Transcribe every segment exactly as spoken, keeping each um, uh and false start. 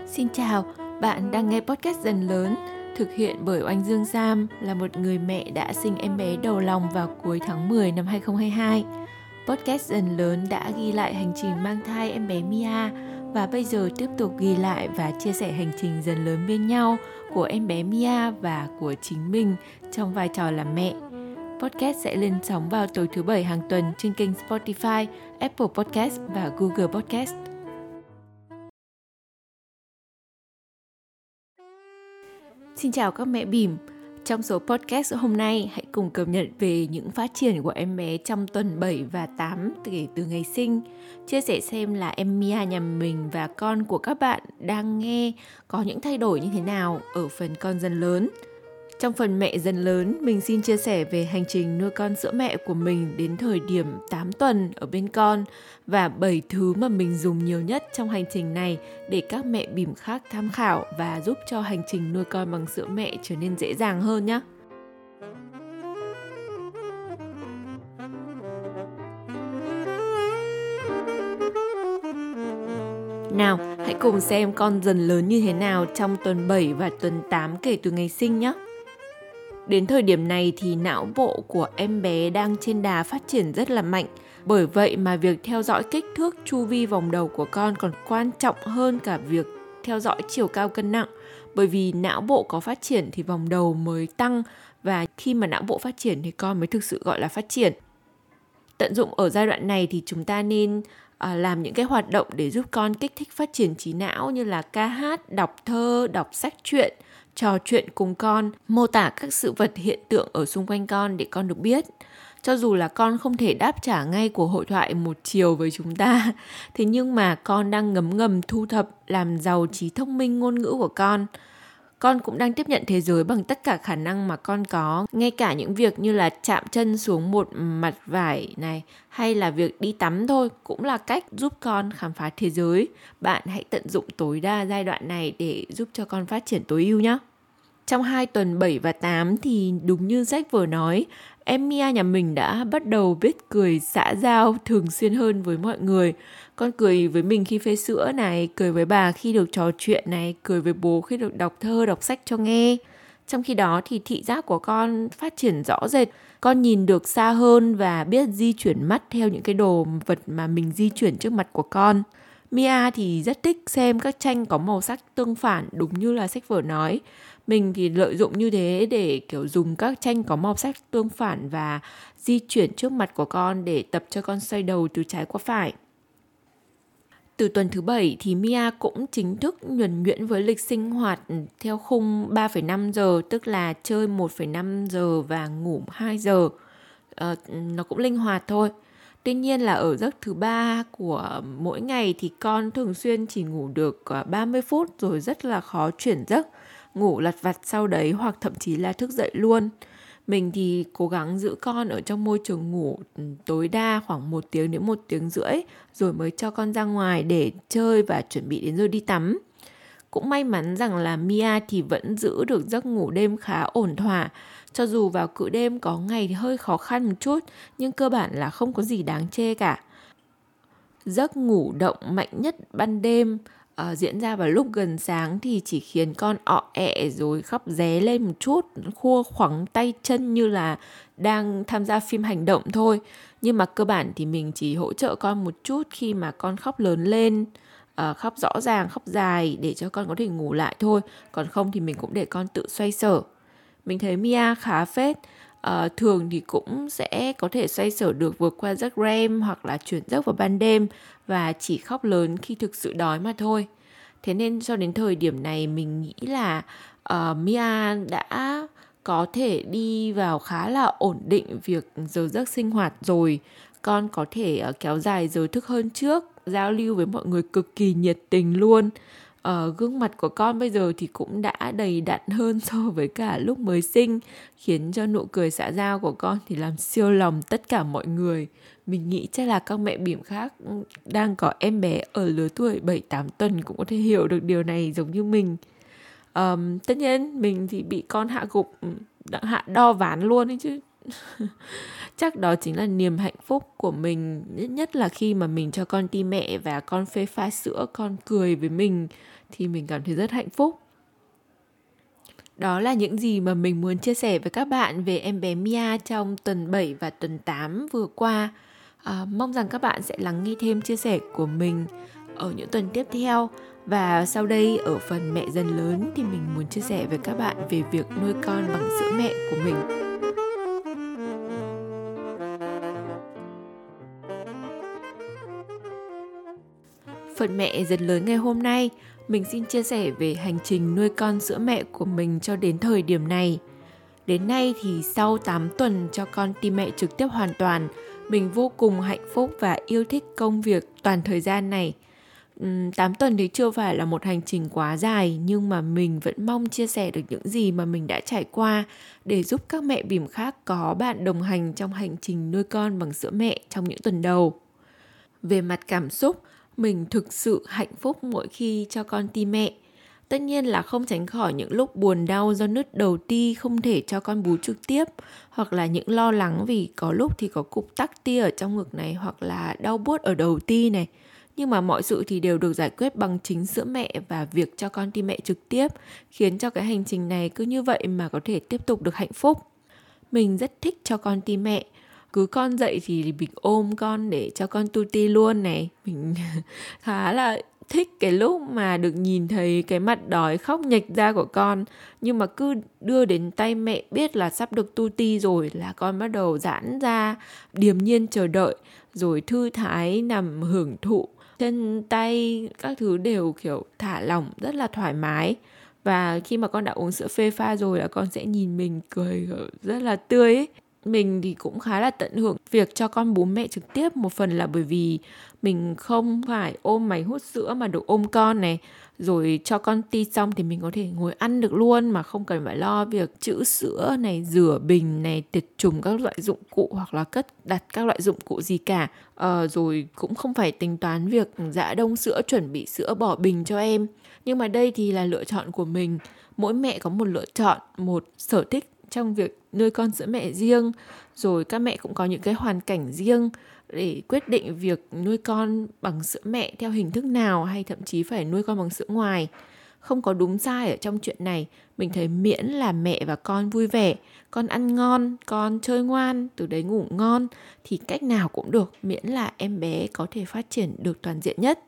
Xin chào, bạn đang nghe podcast Dần Lớn, thực hiện bởi Oanh Dương Sam, là một người mẹ đã sinh em bé đầu lòng vào cuối tháng mười năm hai không hai hai. Podcast Dần Lớn đã ghi lại hành trình mang thai em bé Mia và bây giờ tiếp tục ghi lại và chia sẻ hành trình dần lớn bên nhau của em bé Mia và của chính mình trong vai trò là mẹ. Podcast sẽ lên sóng vào tối thứ bảy hàng tuần trên kênh Spotify, Apple Podcast và Google Podcast. Xin chào các mẹ bỉm. Trong số podcast hôm nay, hãy cùng cập nhật về những phát triển của em bé trong tuần bảy và tám kể từ ngày sinh. Chia sẻ xem là em Mia nhà mình và con của các bạn đang nghe có những thay đổi như thế nào ở phần con dần lớn. Trong phần mẹ dần lớn, mình xin chia sẻ về hành trình nuôi con sữa mẹ của mình đến thời điểm tám tuần ở bên con và bảy thứ mà mình dùng nhiều nhất trong hành trình này để các mẹ bỉm khác tham khảo và giúp cho hành trình nuôi con bằng sữa mẹ trở nên dễ dàng hơn nhé. Nào, hãy cùng xem con dần lớn như thế nào trong tuần bảy và tuần tám kể từ ngày sinh nhé. Đến thời điểm này thì não bộ của em bé đang trên đà phát triển rất là mạnh. Bởi vậy mà việc theo dõi kích thước chu vi vòng đầu của con còn quan trọng hơn cả việc theo dõi chiều cao cân nặng. Bởi vì não bộ có phát triển thì vòng đầu mới tăng, và khi mà não bộ phát triển thì con mới thực sự gọi là phát triển. Tận dụng ở giai đoạn này thì chúng ta nên à, làm những cái hoạt động để giúp con kích thích phát triển trí não như là ca hát, đọc thơ, đọc sách truyện, trò chuyện cùng con, mô tả các sự vật hiện tượng ở xung quanh con để con được biết. Cho dù là con không thể đáp trả ngay cuộc hội thoại một chiều với chúng ta, thế nhưng mà con đang ngấm ngầm thu thập, làm giàu trí thông minh ngôn ngữ của con. Con cũng đang tiếp nhận thế giới bằng tất cả khả năng mà con có, ngay cả những việc như là chạm chân xuống một mặt vải này, hay là việc đi tắm thôi, cũng là cách giúp con khám phá thế giới. Bạn hãy tận dụng tối đa giai đoạn này để giúp cho con phát triển tối ưu nhé. Trong hai tuần bảy và tám thì đúng như Jack vừa nói, em Mia nhà mình đã bắt đầu biết cười xã giao thường xuyên hơn với mọi người. Con cười với mình khi phê sữa này, cười với bà khi được trò chuyện này, cười với bố khi được đọc thơ, đọc sách cho nghe. Trong khi đó thì thị giác của con phát triển rõ rệt. Con nhìn được xa hơn và biết di chuyển mắt theo những cái đồ vật mà mình di chuyển trước mặt của con. Mia thì rất thích xem các tranh có màu sắc tương phản, đúng như là sách vở nói. Mình thì lợi dụng như thế để kiểu dùng các tranh có màu sắc tương phản và di chuyển trước mặt của con để tập cho con xoay đầu từ trái qua phải. Từ tuần thứ bảy thì Mia cũng chính thức nhuần nhuyễn với lịch sinh hoạt theo khung ba phẩy năm giờ, tức là chơi một phẩy năm giờ và ngủ hai giờ. À, nó cũng linh hoạt thôi. Tuy nhiên là ở giấc thứ ba của mỗi ngày thì con thường xuyên chỉ ngủ được ba mươi phút rồi rất là khó chuyển giấc, ngủ lặt vặt sau đấy hoặc thậm chí là thức dậy luôn. Mình thì cố gắng giữ con ở trong môi trường ngủ tối đa khoảng một tiếng đến một tiếng rưỡi rồi mới cho con ra ngoài để chơi và chuẩn bị đến giờ đi tắm. Cũng may mắn rằng là Mia thì vẫn giữ được giấc ngủ đêm khá ổn thỏa. Cho dù vào cữ đêm có ngày thì hơi khó khăn một chút, nhưng cơ bản là không có gì đáng chê cả. Giấc ngủ động mạnh nhất ban đêm uh, diễn ra vào lúc gần sáng thì chỉ khiến con ọ ẹ rồi khóc ré lên một chút, khua khoắng tay chân như là đang tham gia phim hành động thôi. Nhưng mà cơ bản thì mình chỉ hỗ trợ con một chút khi mà con khóc lớn lên, uh, khóc rõ ràng, khóc dài để cho con có thể ngủ lại thôi. Còn không thì mình cũng để con tự xoay sở. Mình thấy Mia khá phết. Uh, thường thì cũng sẽ có thể xoay sở được vượt qua giấc R E M hoặc là chuyển giấc vào ban đêm và chỉ khóc lớn khi thực sự đói mà thôi. Thế nên cho đến thời điểm này mình nghĩ là uh, Mia đã có thể đi vào khá là ổn định việc giờ giấc sinh hoạt rồi. Con có thể uh, kéo dài giờ thức hơn trước, giao lưu với mọi người cực kỳ nhiệt tình luôn. Uh, gương mặt của con bây giờ thì cũng đã đầy đặn hơn so với cả lúc mới sinh, khiến cho nụ cười xã giao của con thì làm siêu lòng tất cả mọi người. Mình nghĩ chắc là các mẹ bỉm khác đang có em bé ở lứa tuổi bảy tám tuần cũng có thể hiểu được điều này giống như mình. Um, tất nhiên mình thì bị con hạ gục, hạ đo ván luôn ấy chứ. Chắc đó chính là niềm hạnh phúc của mình, nhất nhất là khi mà mình cho con ti mẹ và con phê pha sữa, con cười với mình thì mình cảm thấy rất hạnh phúc. Đó là những gì mà mình muốn chia sẻ với các bạn về em bé Mia trong tuần bảy và tuần tám vừa qua. À, mong rằng các bạn sẽ lắng nghe thêm chia sẻ của mình ở những tuần tiếp theo. Và sau đây ở phần mẹ dần lớn thì mình muốn chia sẻ với các bạn về việc nuôi con bằng sữa mẹ của mình. Phần mẹ dần lớn ngày hôm nay, mình xin chia sẻ về hành trình nuôi con sữa mẹ của mình cho đến thời điểm này. Đến nay thì sau tám tuần cho con ti mẹ trực tiếp hoàn toàn, mình vô cùng hạnh phúc và yêu thích công việc toàn thời gian này. Uhm, tám tuần thì chưa phải là một hành trình quá dài, nhưng mà mình vẫn mong chia sẻ được những gì mà mình đã trải qua để giúp các mẹ bỉm khác có bạn đồng hành trong hành trình nuôi con bằng sữa mẹ trong những tuần đầu. Về mặt cảm xúc, mình thực sự hạnh phúc mỗi khi cho con ti mẹ. Tất nhiên là không tránh khỏi những lúc buồn đau do nứt đầu ti không thể cho con bú trực tiếp, hoặc là những lo lắng vì có lúc thì có cục tắc tia ở trong ngực này, hoặc là đau buốt ở đầu ti này. Nhưng mà mọi sự thì đều được giải quyết bằng chính sữa mẹ và việc cho con ti mẹ trực tiếp, khiến cho cái hành trình này cứ như vậy mà có thể tiếp tục được hạnh phúc. Mình rất thích cho con ti mẹ. Cứ con dậy thì mình ôm con để cho con tu ti luôn này. Mình khá là thích cái lúc mà được nhìn thấy cái mặt đói khóc nhệch ra của con. Nhưng mà cứ đưa đến tay mẹ biết là sắp được tu ti rồi là con bắt đầu giãn ra, điềm nhiên chờ đợi, rồi thư thái nằm hưởng thụ. Chân tay các thứ đều kiểu thả lỏng, rất là thoải mái. Và khi mà con đã uống sữa phê pha rồi là con sẽ nhìn mình cười rất là tươi ấy. Mình thì cũng khá là tận hưởng việc cho con bú mẹ trực tiếp, một phần là bởi vì mình không phải ôm máy hút sữa mà được ôm con này. Rồi cho con ti xong thì mình có thể ngồi ăn được luôn mà không cần phải lo việc trữ sữa này, rửa bình này, tiệt trùng các loại dụng cụ hoặc là cất đặt các loại dụng cụ gì cả. Ờ, rồi cũng không phải tính toán việc giã đông sữa, chuẩn bị sữa, bỏ bình cho em. Nhưng mà đây thì là lựa chọn của mình. Mỗi mẹ có một lựa chọn, một sở thích trong việc nuôi con sữa mẹ riêng. Rồi các mẹ cũng có những cái hoàn cảnh riêng để quyết định việc nuôi con bằng sữa mẹ theo hình thức nào, hay thậm chí phải nuôi con bằng sữa ngoài. Không có đúng sai ở trong chuyện này. Mình thấy miễn là mẹ và con vui vẻ, con ăn ngon, con chơi ngoan, từ đấy ngủ ngon thì cách nào cũng được, miễn là em bé có thể phát triển được toàn diện nhất.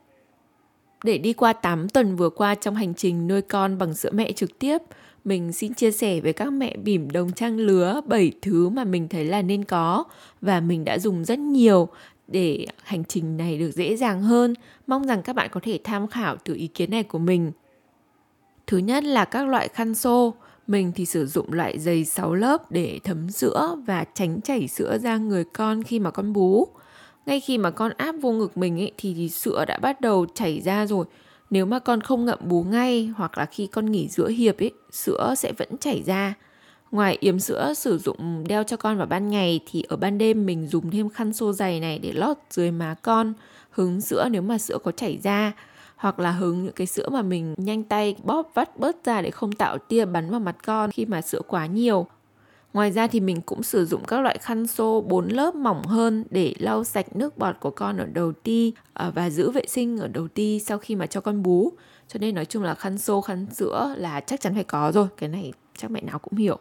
Để đi qua tám tuần vừa qua trong hành trình nuôi con bằng sữa mẹ trực tiếp, mình xin chia sẻ với các mẹ bỉm đồng trang lứa bảy thứ mà mình thấy là nên có và mình đã dùng rất nhiều để hành trình này được dễ dàng hơn. Mong rằng các bạn có thể tham khảo từ ý kiến này của mình. Thứ nhất là các loại khăn xô. Mình thì sử dụng loại dày sáu lớp để thấm sữa và tránh chảy sữa ra người con khi mà con bú. Ngay khi mà con áp vô ngực mình ấy, thì, thì sữa đã bắt đầu chảy ra rồi. Nếu mà con không ngậm bú ngay hoặc là khi con nghỉ giữa hiệp ấy, sữa sẽ vẫn chảy ra. Ngoài yếm sữa sử dụng đeo cho con vào ban ngày thì ở ban đêm mình dùng thêm khăn xô dày này để lót dưới má con, hứng sữa nếu mà sữa có chảy ra. Hoặc là hứng những cái sữa mà mình nhanh tay bóp vắt bớt ra để không tạo tia bắn vào mặt con khi mà sữa quá nhiều. Ngoài ra thì mình cũng sử dụng các loại khăn xô bốn lớp mỏng hơn để lau sạch nước bọt của con ở đầu ti và giữ vệ sinh ở đầu ti sau khi mà cho con bú. Cho nên nói chung là khăn xô, khăn sữa là chắc chắn phải có rồi. Cái này chắc mẹ nào cũng hiểu.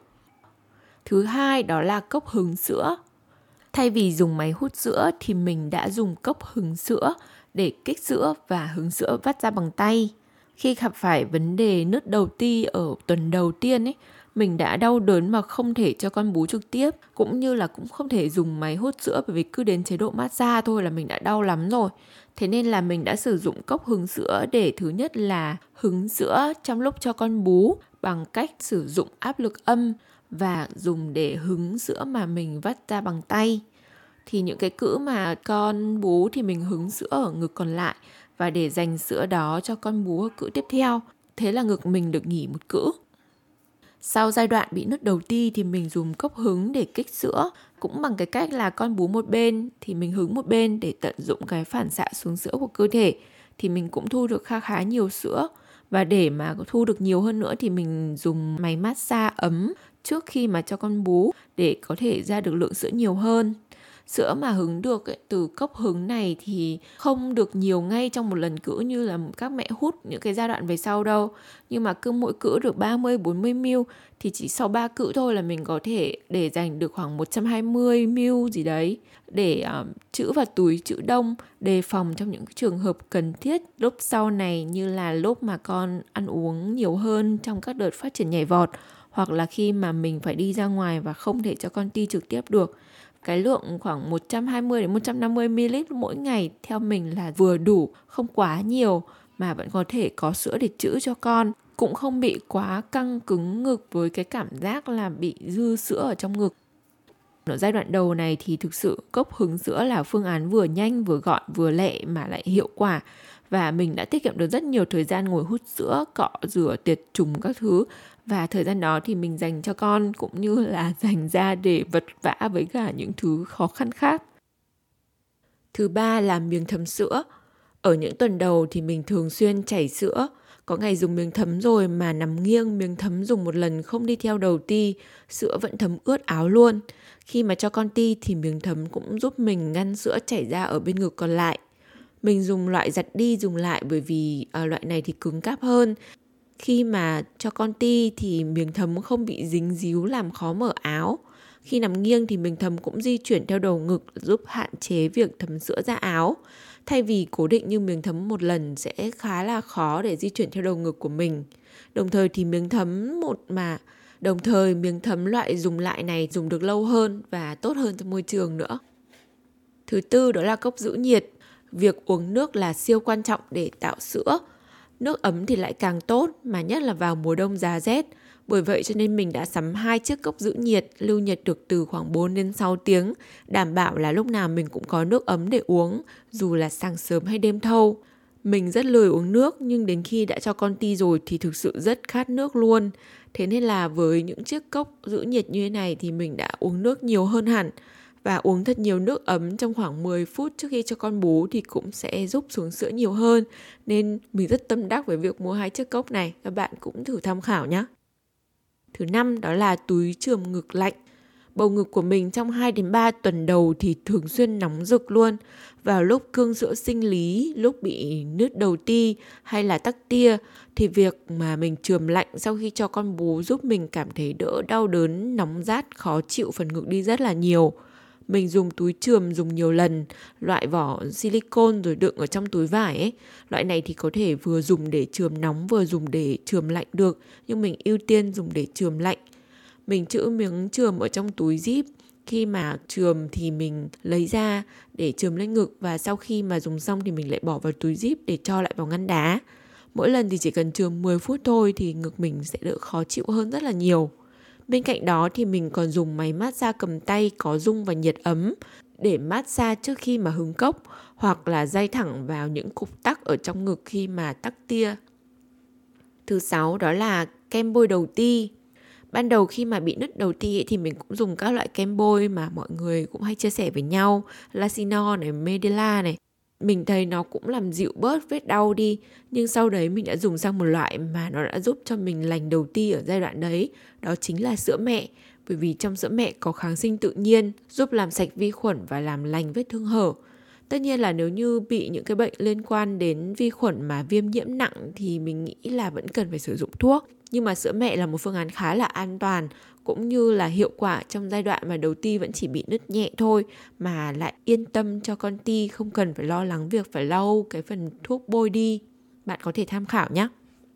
Thứ hai đó là cốc hứng sữa. Thay vì dùng máy hút sữa thì mình đã dùng cốc hứng sữa để kích sữa và hứng sữa vắt ra bằng tay. Khi gặp phải vấn đề nứt đầu ti ở tuần đầu tiên ấy, mình đã đau đớn mà không thể cho con bú trực tiếp, cũng như là cũng không thể dùng máy hút sữa bởi vì cứ đến chế độ massage thôi là mình đã đau lắm rồi. Thế nên là mình đã sử dụng cốc hứng sữa để thứ nhất là hứng sữa trong lúc cho con bú bằng cách sử dụng áp lực âm và dùng để hứng sữa mà mình vắt ra bằng tay. Thì những cái cữ mà con bú thì mình hứng sữa ở ngực còn lại và để dành sữa đó cho con bú ở cữ tiếp theo. Thế là ngực mình được nghỉ một cữ. Sau giai đoạn bị nứt đầu ti thì mình dùng cốc hứng để kích sữa, cũng bằng cái cách là con bú một bên thì mình hứng một bên để tận dụng cái phản xạ xuống sữa của cơ thể, thì mình cũng thu được kha khá nhiều sữa. Và để mà thu được nhiều hơn nữa thì mình dùng máy massage ấm trước khi mà cho con bú để có thể ra được lượng sữa nhiều hơn. Sữa mà hứng được ấy, từ cốc hứng này thì không được nhiều ngay trong một lần cữ như là các mẹ hút những cái giai đoạn về sau đâu. Nhưng mà cứ mỗi cữ được ba mươi bốn mươi mi li lít thì chỉ sau ba cữ thôi là mình có thể để dành được khoảng một trăm hai mươi mi li lít gì đấy để uh, trữ vào túi trữ đông, đề phòng trong những trường hợp cần thiết lúc sau này, như là lúc mà con ăn uống nhiều hơn trong các đợt phát triển nhảy vọt, hoặc là khi mà mình phải đi ra ngoài và không thể cho con ti trực tiếp được. Cái lượng khoảng một trăm hai mươi đến một trăm năm mươi mi li lít mỗi ngày theo mình là vừa đủ, không quá nhiều mà vẫn có thể có sữa để trữ cho con, cũng không bị quá căng cứng ngực với cái cảm giác là bị dư sữa ở trong ngực. Ở giai đoạn đầu này thì thực sự cốc hứng sữa là phương án vừa nhanh, vừa gọn, vừa lẹ mà lại hiệu quả. Và mình đã tiết kiệm được rất nhiều thời gian ngồi hút sữa, cọ, rửa, tiệt trùng các thứ. Và thời gian đó thì mình dành cho con cũng như là dành ra để vật vã với cả những thứ khó khăn khác. Thứ ba là miếng thấm sữa. Ở những tuần đầu thì mình thường xuyên chảy sữa. Có ngày dùng miếng thấm rồi mà nằm nghiêng, miếng thấm dùng một lần không đi theo đầu ti, sữa vẫn thấm ướt áo luôn. Khi mà cho con ti thì miếng thấm cũng giúp mình ngăn sữa chảy ra ở bên ngực còn lại. Mình dùng loại giặt đi dùng lại bởi vì à, loại này thì cứng cáp hơn. Khi mà cho con ti thì miếng thấm không bị dính díu làm khó mở áo. Khi nằm nghiêng thì miếng thấm cũng di chuyển theo đầu ngực giúp hạn chế việc thấm sữa ra áo. Thay vì cố định như miếng thấm một lần sẽ khá là khó để di chuyển theo đầu ngực của mình. Đồng thời thì miếng thấm một mà Đồng thời miếng thấm loại dùng lại này dùng được lâu hơn và tốt hơn cho môi trường nữa. Thứ tư đó là cốc giữ nhiệt. Việc uống nước là siêu quan trọng để tạo sữa. Nước ấm thì lại càng tốt, mà nhất là vào mùa đông giá rét. Bởi vậy cho nên mình đã sắm hai chiếc cốc giữ nhiệt, lưu nhiệt được từ khoảng bốn đến sáu tiếng, đảm bảo là lúc nào mình cũng có nước ấm để uống, dù là sáng sớm hay đêm thâu. Mình rất lười uống nước, nhưng đến khi đã cho con ti rồi thì thực sự rất khát nước luôn. Thế nên là với những chiếc cốc giữ nhiệt như thế này thì mình đã uống nước nhiều hơn hẳn. Và uống thật nhiều nước ấm trong khoảng mười phút trước khi cho con bú thì cũng sẽ giúp xuống sữa nhiều hơn. Nên mình rất tâm đắc với việc mua hai chiếc cốc này, các bạn cũng thử tham khảo nhé. Thứ năm đó là túi chườm ngực lạnh. Bầu ngực của mình trong hai đến ba tuần đầu thì thường xuyên nóng rực luôn. Vào lúc cương sữa sinh lý, lúc bị nứt đầu ti hay là tắc tia thì việc mà mình chườm lạnh sau khi cho con bú giúp mình cảm thấy đỡ đau đớn, nóng rát, khó chịu phần ngực đi rất là nhiều. Mình dùng túi chườm dùng nhiều lần, loại vỏ silicone rồi đựng ở trong túi vải ấy. Loại này thì có thể vừa dùng để chườm nóng vừa dùng để chườm lạnh được, nhưng mình ưu tiên dùng để chườm lạnh. Mình trữ miếng chườm ở trong túi zip. Khi mà chườm thì mình lấy ra để chườm lên ngực, và sau khi mà dùng xong thì mình lại bỏ vào túi zip để cho lại vào ngăn đá. Mỗi lần thì chỉ cần chườm mười phút thôi thì ngực mình sẽ đỡ khó chịu hơn rất là nhiều. Bên cạnh đó thì mình còn dùng máy massage cầm tay có rung và nhiệt ấm để massage trước khi mà hứng cốc, hoặc là day thẳng vào những cục tắc ở trong ngực khi mà tắc tia. Thứ sáu đó là kem bôi đầu ti. Ban đầu khi mà bị nứt đầu ti ấy, thì mình cũng dùng các loại kem bôi mà mọi người cũng hay chia sẻ với nhau, Lasinor này, Medela này. Mình thấy nó cũng làm dịu bớt vết đau đi, nhưng sau đấy mình đã dùng sang một loại mà nó đã giúp cho mình lành đầu ti ở giai đoạn đấy, đó chính là sữa mẹ. Bởi vì trong sữa mẹ có kháng sinh tự nhiên, giúp làm sạch vi khuẩn và làm lành vết thương hở. Tất nhiên là nếu như bị những cái bệnh liên quan đến vi khuẩn mà viêm nhiễm nặng thì mình nghĩ là vẫn cần phải sử dụng thuốc. Nhưng mà sữa mẹ là một phương án khá là an toàn cũng như là hiệu quả trong giai đoạn mà đầu ti vẫn chỉ bị nứt nhẹ thôi, mà lại yên tâm cho con ti, không cần phải lo lắng việc phải lau cái phần thuốc bôi đi. Bạn có thể tham khảo nhé.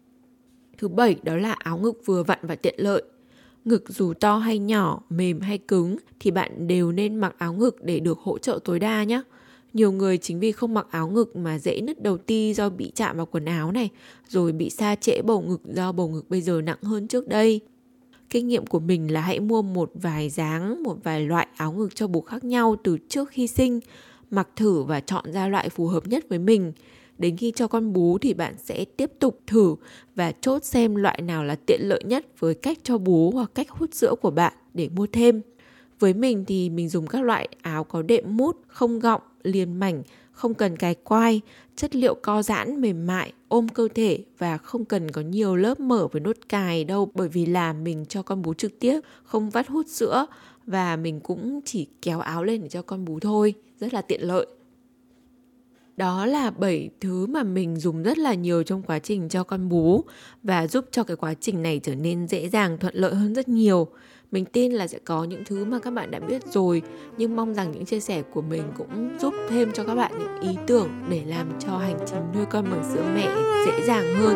Thứ bảy đó là áo ngực vừa vặn và tiện lợi. Ngực dù to hay nhỏ, mềm hay cứng thì bạn đều nên mặc áo ngực để được hỗ trợ tối đa nhé. Nhiều người chính vì không mặc áo ngực mà dễ nứt đầu ti do bị chạm vào quần áo này, rồi bị sa trễ bầu ngực do bầu ngực bây giờ nặng hơn trước đây. Kinh nghiệm của mình là hãy mua một vài dáng, một vài loại áo ngực cho bố khác nhau từ trước khi sinh, mặc thử và chọn ra loại phù hợp nhất với mình. Đến khi cho con bú thì bạn sẽ tiếp tục thử và chốt xem loại nào là tiện lợi nhất với cách cho bú hoặc cách hút sữa của bạn để mua thêm. Với mình thì mình dùng các loại áo có đệm mút, không gọng, liền mảnh không cần cài quai, chất liệu co giãn mềm mại, ôm cơ thể và không cần có nhiều lớp mở với nốt cài đâu, bởi vì là mình cho con bú trực tiếp, không vắt hút sữa và mình cũng chỉ kéo áo lên để cho con bú thôi, rất là tiện lợi. Đó là bảy thứ mà mình dùng rất là nhiều trong quá trình cho con bú và giúp cho cái quá trình này trở nên dễ dàng, thuận lợi hơn rất nhiều. Mình tin là sẽ có những thứ mà các bạn đã biết rồi, nhưng mong rằng những chia sẻ của mình cũng giúp thêm cho các bạn những ý tưởng để làm cho hành trình nuôi con bằng sữa mẹ dễ dàng hơn.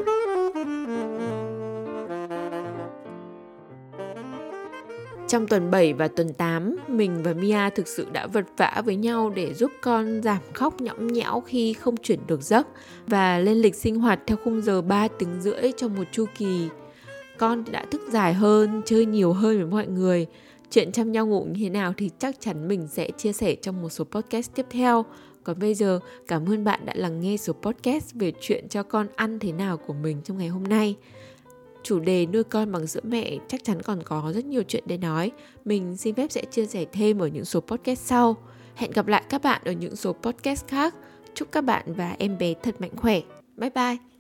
Trong tuần bảy và tuần tám, mình và Mia thực sự đã vật vã với nhau để giúp con giảm khóc nhõng nhẽo khi không chuyển được giấc và lên lịch sinh hoạt theo khung giờ ba tiếng rưỡi trong một chu kỳ. Con đã thức dài hơn, chơi nhiều hơn với mọi người. Chuyện chăm nhau ngủ như thế nào thì chắc chắn mình sẽ chia sẻ trong một số podcast tiếp theo. Còn bây giờ, cảm ơn bạn đã lắng nghe số podcast về chuyện cho con ăn thế nào của mình trong ngày hôm nay. Chủ đề nuôi con bằng sữa mẹ chắc chắn còn có rất nhiều chuyện để nói. Mình xin phép sẽ chia sẻ thêm ở những số podcast sau. Hẹn gặp lại các bạn ở những số podcast khác. Chúc các bạn và em bé thật mạnh khỏe. Bye bye!